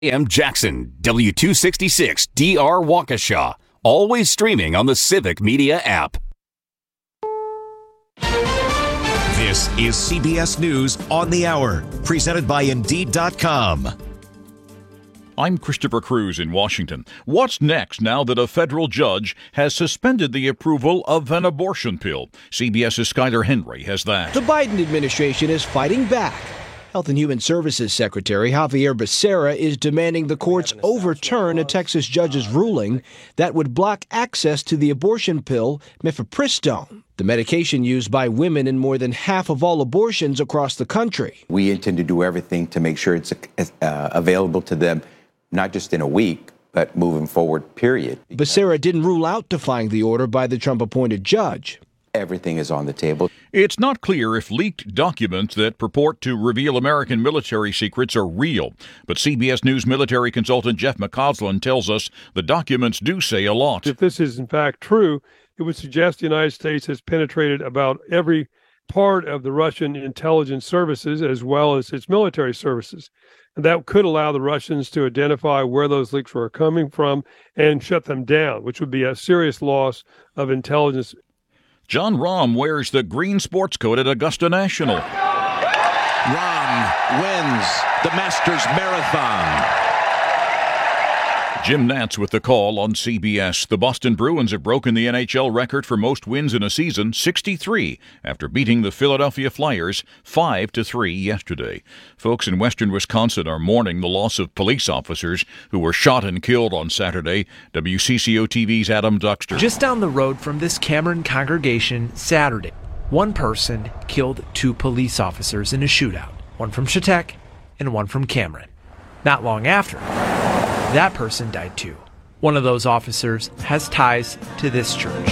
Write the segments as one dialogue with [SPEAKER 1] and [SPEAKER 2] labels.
[SPEAKER 1] AM Jackson, W266 DR Waukesha. Always streaming on the Civic Media app.
[SPEAKER 2] This is CBS News on the Hour, presented by Indeed.com.
[SPEAKER 3] I'm Christopher Cruz in Washington. What's next now that a federal judge has suspended the approval of an abortion pill? CBS's Skyler Henry has that.
[SPEAKER 4] The Biden administration is fighting back. Health and Human Services Secretary Xavier Becerra is demanding the courts overturn a Texas judge's ruling that would block access to the abortion pill mifepristone, the medication used by women in more than half of all abortions across the country.
[SPEAKER 5] We intend to do everything to make sure it's available to them, not just in a week, but moving forward, period.
[SPEAKER 4] Becerra didn't rule out defying the order by the Trump-appointed judge.
[SPEAKER 5] Everything is on the table.
[SPEAKER 3] It's not clear if leaked documents that purport to reveal American military secrets are real, but CBS News military consultant Jeff McCausland tells us the documents do say a lot.
[SPEAKER 6] If this is in fact true, it would suggest the United States has penetrated about every part of the Russian intelligence services as well as its military services. And that could allow the Russians to identify where those leaks were coming from and shut them down, which would be a serious loss of intelligence.
[SPEAKER 3] John Rahm wears the green sports coat at Augusta National.
[SPEAKER 7] Rahm wins the Masters Marathon.
[SPEAKER 3] Jim Nantz with the call on CBS. The Boston Bruins have broken the NHL record for most wins in a season, 63, after beating the Philadelphia Flyers 5-3 yesterday. Folks in western Wisconsin are mourning the loss of police officers who were shot and killed on Saturday. WCCO-TV's Adam Duxter.
[SPEAKER 8] Just down the road from this Cameron congregation Saturday, one person killed two police officers in a shootout, one from Chautauqua and one from Cameron. Not long after, that person died too. One of those officers has ties to this church.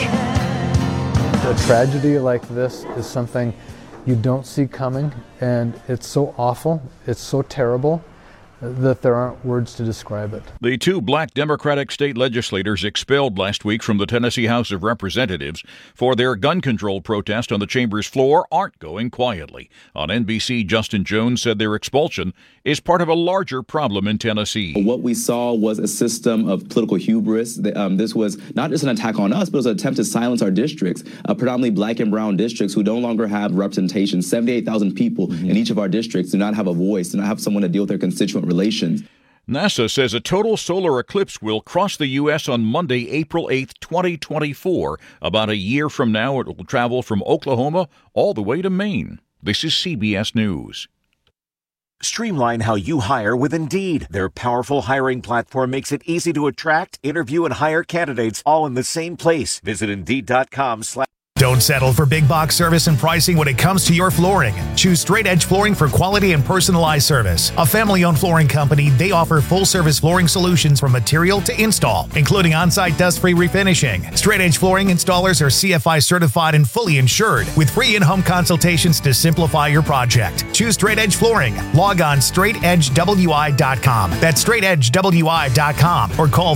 [SPEAKER 9] A tragedy like this is something you don't see coming, and it's so awful, it's so terrible, that there aren't words to describe it.
[SPEAKER 3] The two black Democratic state legislators expelled last week from the Tennessee House of Representatives for their gun control protest on the chamber's floor aren't going quietly. On NBC, Justin Jones said their expulsion is part of a larger problem in Tennessee.
[SPEAKER 10] What we saw was a system of political hubris. This was not just an attack on us, but it was an attempt to silence our districts, predominantly black and brown districts who no longer have representation. 78,000 people in each of our districts do not have a voice, do not have someone to deal with their constituent relations.
[SPEAKER 3] NASA says a total solar eclipse will cross the U.S. on Monday, April 8th, 2024. About a year from now, it will travel from Oklahoma all the way to Maine. This is CBS News.
[SPEAKER 2] Streamline how you hire with Indeed. Their powerful hiring platform makes it easy to attract, interview, and hire candidates all in the same place. Visit Indeed.com/.
[SPEAKER 11] Don't settle for big box service and pricing when it comes to your flooring. Choose Straight Edge Flooring for quality and personalized service. A family-owned flooring company, they offer full-service flooring solutions from material to install, including on-site dust-free refinishing. Straight Edge Flooring installers are CFI certified and fully insured, with free in-home consultations to simplify your project. Choose Straight Edge Flooring. Log on straightedgewi.com. That's straightedgewi.com, or call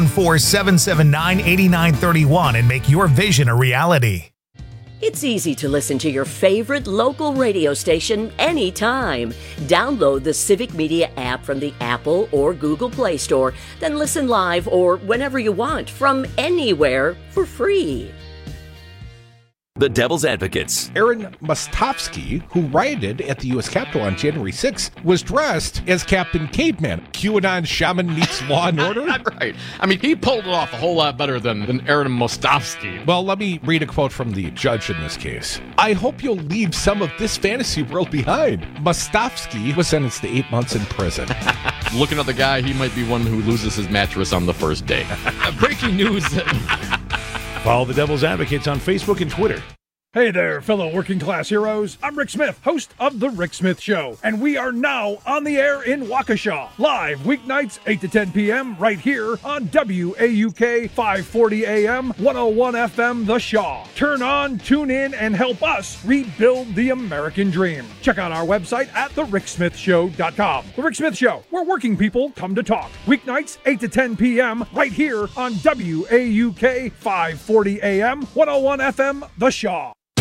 [SPEAKER 11] 414-779-8931 and make your vision a reality.
[SPEAKER 12] It's easy to listen to your favorite local radio station anytime. Download the Civic Media app from the Apple or Google Play Store, then listen live or whenever you want from anywhere for free.
[SPEAKER 1] The Devil's Advocates.
[SPEAKER 13] Aaron Mostovsky, who rioted at the U.S. Capitol on January 6th, was dressed as Captain Caveman. QAnon shaman meets Law and Order?
[SPEAKER 14] Right. I mean, he pulled it off a whole lot better than Aaron Mostovsky.
[SPEAKER 13] Well, let me read a quote from the judge in this case. I hope you'll leave some of this fantasy world behind. Mostovsky was sentenced to 8 months in prison.
[SPEAKER 14] Looking at the guy, he might be one who loses his mattress on the first day. Breaking news.
[SPEAKER 15] Follow the Devil's Advocates on Facebook and Twitter.
[SPEAKER 16] Hey there, fellow working class heroes. I'm Rick Smith, host of The Rick Smith Show, and we are now on the air in Waukesha, live weeknights 8 to 10 p.m. right here on WAUK 540 AM, 101 FM The Shaw. Turn on, tune in, and help us rebuild the American dream. Check out our website at thericksmithshow.com. The Rick Smith Show, where working people come to talk. Weeknights 8 to 10 p.m. right here on WAUK 540 AM, 101 FM The Shaw.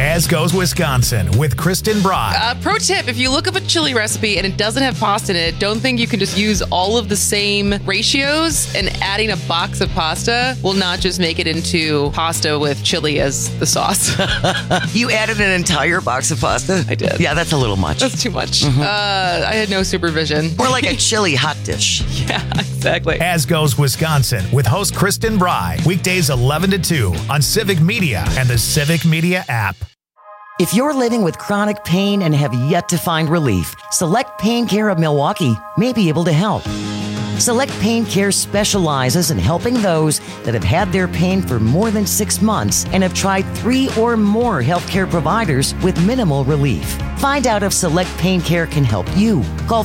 [SPEAKER 11] As Goes Wisconsin with Kristen Bry.
[SPEAKER 17] Pro tip, if you look up a chili recipe and it doesn't have pasta in it, don't think you can just use all of the same ratios, and adding a box of pasta will not just make it into pasta with chili as the sauce.
[SPEAKER 18] You added an entire box of pasta?
[SPEAKER 17] I did.
[SPEAKER 18] Yeah, that's a little much.
[SPEAKER 17] That's too much. I had no supervision.
[SPEAKER 18] More like a chili hot dish.
[SPEAKER 17] Yeah, exactly.
[SPEAKER 11] As Goes Wisconsin with host Kristen Bry. Weekdays 11 to 2 on Civic Media and the Civic Media app.
[SPEAKER 18] If you're living with chronic pain and have yet to find relief, Select Pain Care of Milwaukee may be able to help. Select Pain Care specializes in helping those that have had their pain for more than 6 months and have tried 3 or more healthcare providers with minimal relief. Find out if Select Pain Care can help you. Call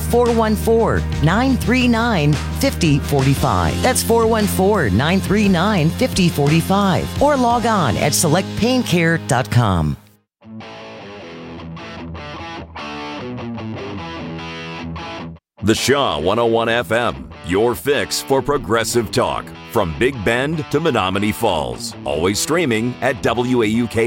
[SPEAKER 18] 414-939-5045. That's 414-939-5045. Or log on at selectpaincare.com.
[SPEAKER 1] The Shaw 101 FM, your fix for progressive talk. From Big Bend to Menominee Falls. Always streaming at WAUK.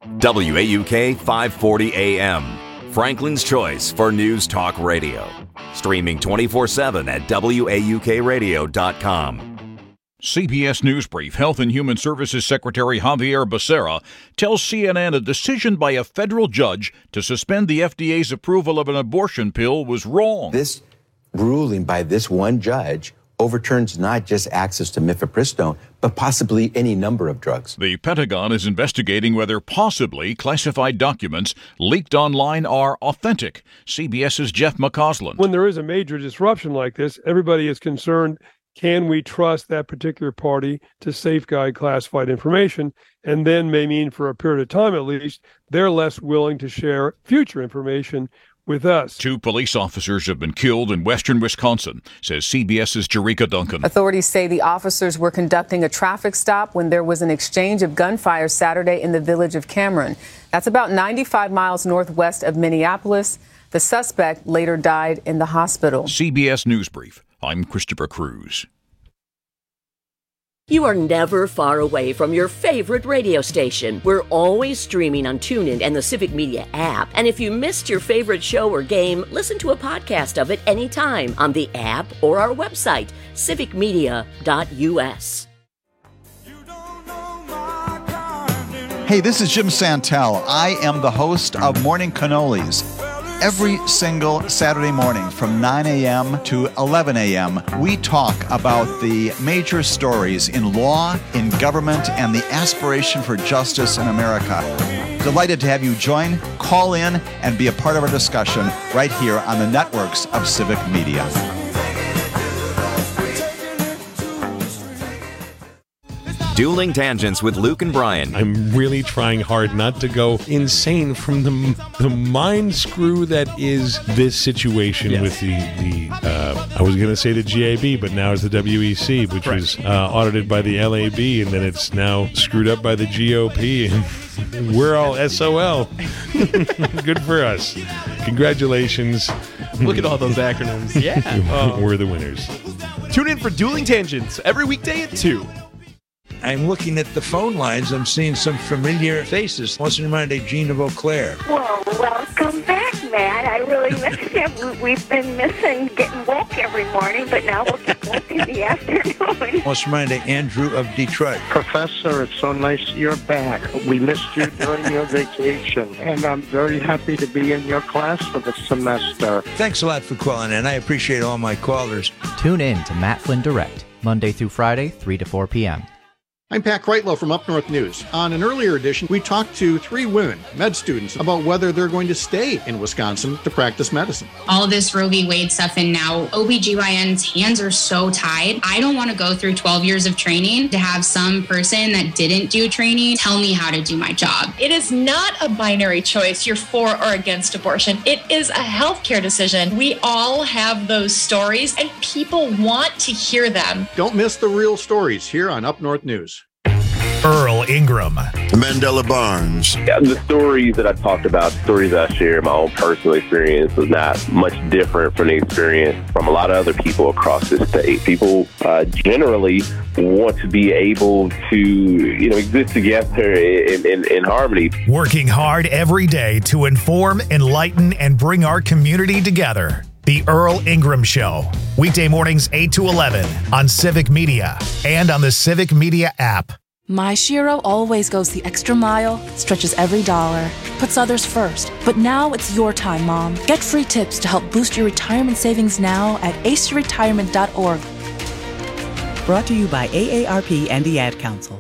[SPEAKER 1] WAUK 540 AM, Franklin's choice for News Talk Radio. Streaming 24/7 at WAUKradio.com.
[SPEAKER 3] CBS News Brief. Health and Human Services Secretary Javier Becerra tells CNN a decision by a federal judge to suspend the FDA's approval of an abortion pill was wrong.
[SPEAKER 5] This ruling by this one judge overturns not just access to mifepristone, but possibly any number of drugs.
[SPEAKER 3] The Pentagon is investigating whether possibly classified documents leaked online are authentic. CBS's Jeff McCausland.
[SPEAKER 6] When there is a major disruption like this, everybody is concerned. Can we trust that particular party to safeguard classified information? And then may mean for a period of time, at least, they're less willing to share future information with us.
[SPEAKER 3] 2 police officers have been killed in western Wisconsin, says CBS's Jerika Duncan.
[SPEAKER 19] Authorities say the officers were conducting a traffic stop when there was an exchange of gunfire Saturday in the village of Cameron. That's about 95 miles northwest of Minneapolis. The suspect later died in the hospital.
[SPEAKER 3] CBS News Brief. I'm Christopher Cruz.
[SPEAKER 12] You are never far away from your favorite radio station. We're always streaming on TuneIn and the Civic Media app. And if you missed your favorite show or game, listen to a podcast of it anytime on the app or our website, civicmedia.us.
[SPEAKER 20] Hey, this is Jim Santel. I am the host of Morning Cannolis. Every single Saturday morning from 9 a.m. to 11 a.m., we talk about the major stories in law, in government, and the aspiration for justice in America. Delighted to have you join, call in, and be a part of our discussion right here on the networks of Civic Media.
[SPEAKER 1] Dueling Tangents with Luke and Brian.
[SPEAKER 15] I'm really trying hard not to go insane from the mind screw that is this situation with the I was going to say the GAB, but now it's the WEC, which was audited by the LAB, and then it's now screwed up by the GOP, and we're all SOL. Good for us. Congratulations.
[SPEAKER 14] Look at all those acronyms. Yeah.
[SPEAKER 15] We're the winners.
[SPEAKER 21] Tune in for Dueling Tangents every weekday at 2.
[SPEAKER 22] I'm looking at the phone lines. I'm seeing some familiar faces. What's reminded Gina Vauclair?
[SPEAKER 23] Well, welcome back, Matt. I really missed you. We've been missing getting woke every morning, but now we'll get woke in the afternoon.
[SPEAKER 22] What's reminded Andrew of Detroit?
[SPEAKER 24] Professor, it's so nice you're back. We missed you during your vacation, and I'm very happy to be in your class for the semester.
[SPEAKER 22] Thanks a lot for calling in. I appreciate all my callers.
[SPEAKER 25] Tune in to Matt Flynn Direct, Monday through Friday, 3 to 4 p.m.
[SPEAKER 26] I'm Pat Kreitlow from Up North News. On an earlier edition, we talked to 3 women, med students, about whether they're going to stay in Wisconsin to practice medicine.
[SPEAKER 27] All this Roe v. Wade stuff, and now OBGYN's hands are so tied. I don't want to go through 12 years of training to have some person that didn't do training tell me how to do my job.
[SPEAKER 28] It is not a binary choice, you're for or against abortion. It is a healthcare decision. We all have those stories, and people want to hear them.
[SPEAKER 26] Don't miss the real stories here on Up North News.
[SPEAKER 11] Earl Ingram.
[SPEAKER 29] Mandela Barnes.
[SPEAKER 30] Yeah, the stories that I talked about, stories I share, my own personal experience was not much different from the experience from a lot of other people across the state. People generally want to be able to, exist together in harmony.
[SPEAKER 11] Working hard every day to inform, enlighten, and bring our community together. The Earl Ingram Show. Weekday mornings 8 to 11 on Civic Media and on the Civic Media app.
[SPEAKER 31] My Shiro always goes the extra mile, stretches every dollar, puts others first. But now it's your time, Mom. Get free tips to help boost your retirement savings now at aceyourretirement.org.
[SPEAKER 32] Brought to you by AARP and the Ad Council.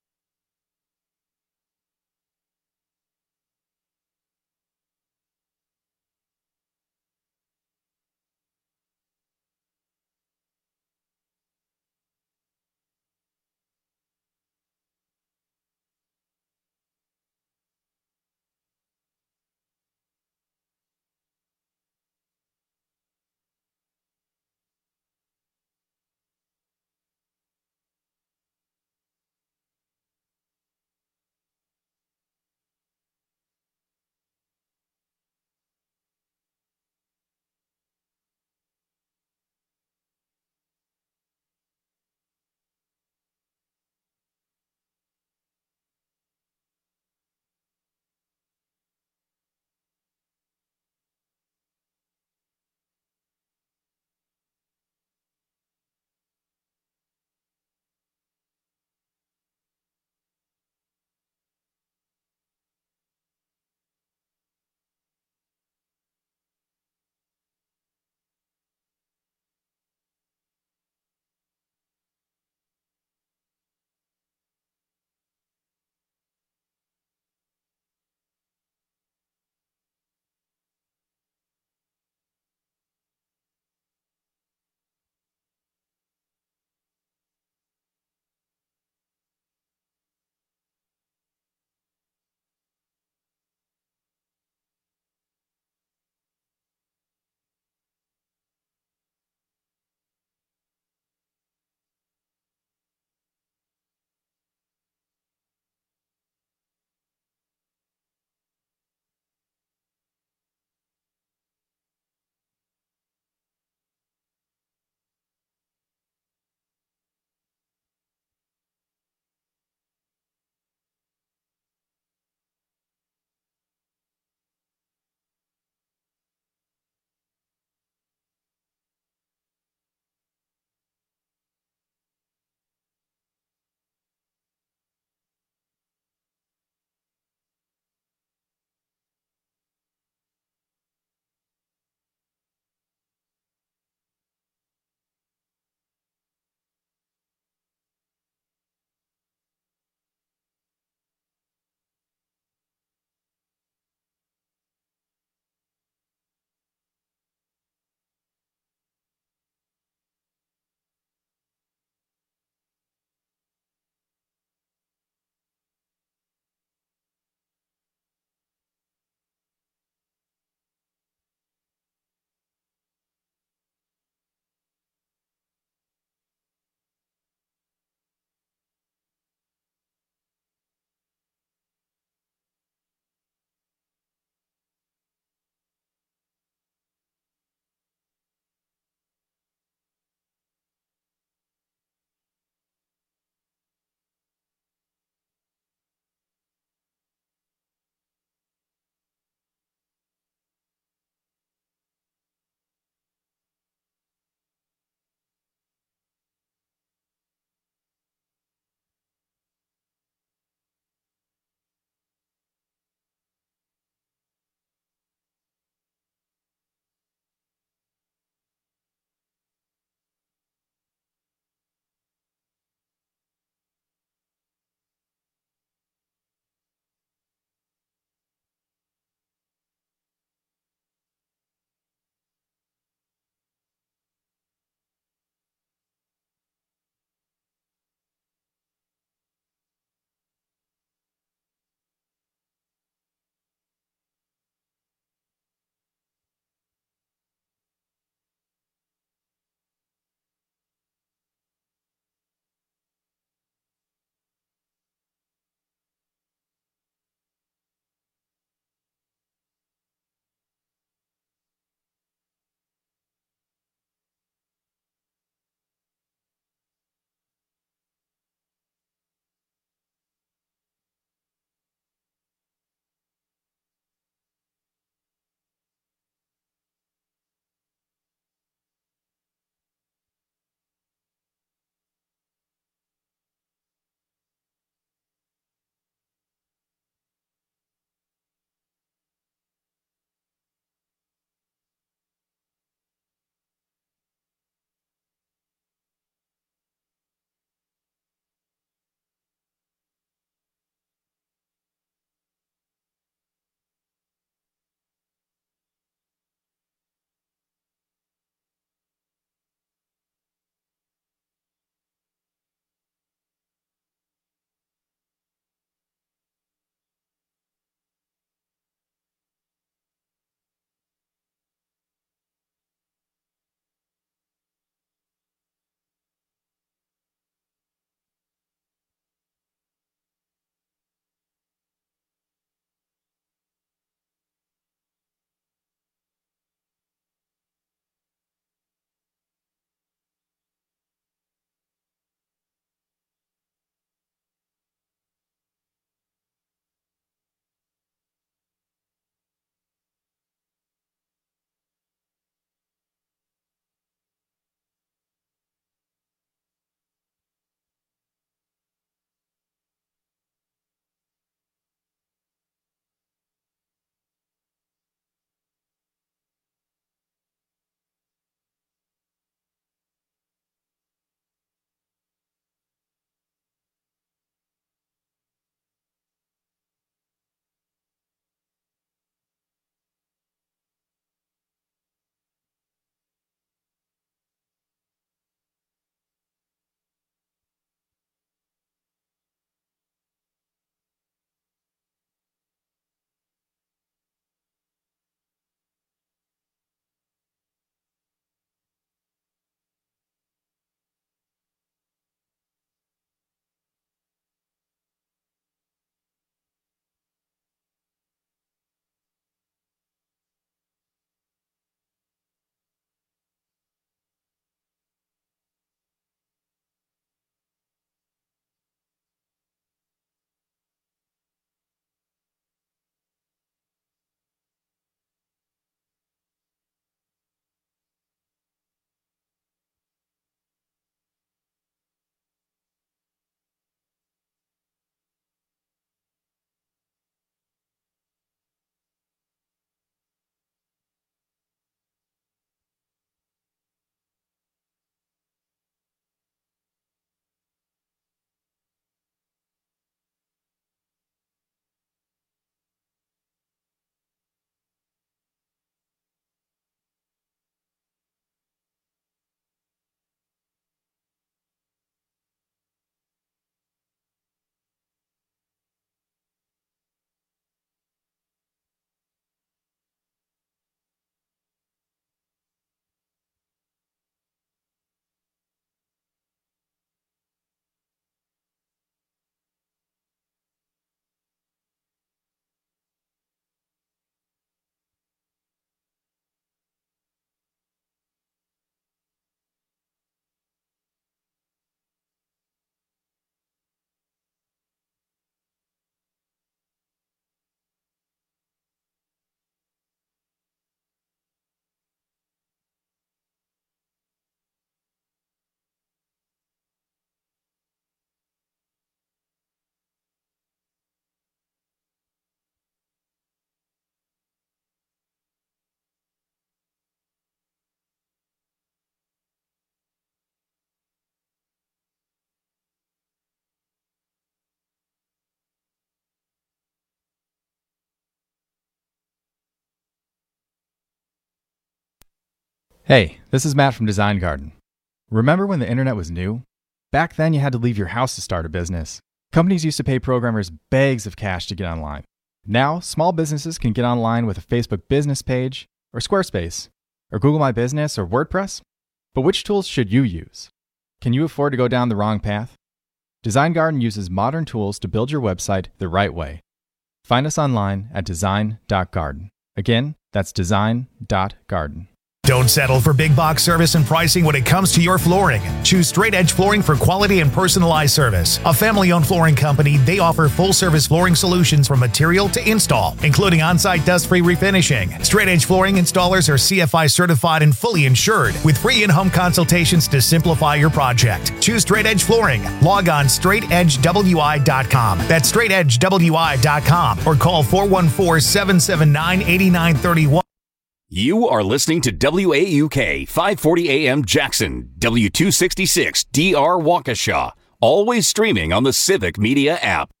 [SPEAKER 2] Hey, this is Matt from Design Garden. Remember when the internet was new? Back then, you had to leave your house to start a business. Companies used to pay programmers bags of cash to get online. Now, small businesses can get online with a Facebook business page, or Squarespace, or Google My Business, or WordPress. But which tools should you use? Can you afford to go down the wrong path? Design Garden uses modern tools to build your website the right way. Find us online at design.garden. Again, that's design.garden.
[SPEAKER 11] Don't settle for big box service and pricing when it comes to your flooring. Choose Straight Edge Flooring for quality and personalized service. A family-owned flooring company, they offer full-service flooring solutions from material to install, including on-site dust-free refinishing. Straight Edge Flooring installers are CFI certified and fully insured, with free in-home consultations to simplify your project. Choose Straight Edge Flooring. Log on straightedgewi.com. That's straightedgewi.com, or call 414-779-8931.
[SPEAKER 1] You are listening to WAUK 540 AM Jackson, W266 DR Waukesha, always streaming on the Civic Media app.